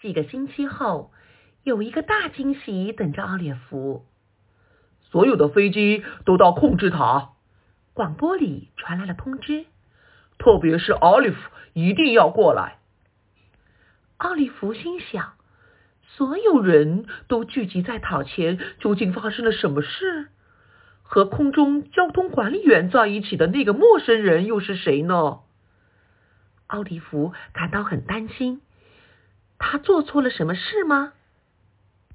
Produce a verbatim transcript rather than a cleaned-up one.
几个星期后，有一个大惊喜等着奥列弗。 所有的飞机都到控制塔， 广播里传来了通知。 特别是奥利弗一定要过来。 奥利弗心想，所有人都聚集在塔前，究竟发生了什么事？和空中交通管理员在一起的那个陌生人又是谁呢？奥利弗感到很担心，他做错了什么事吗？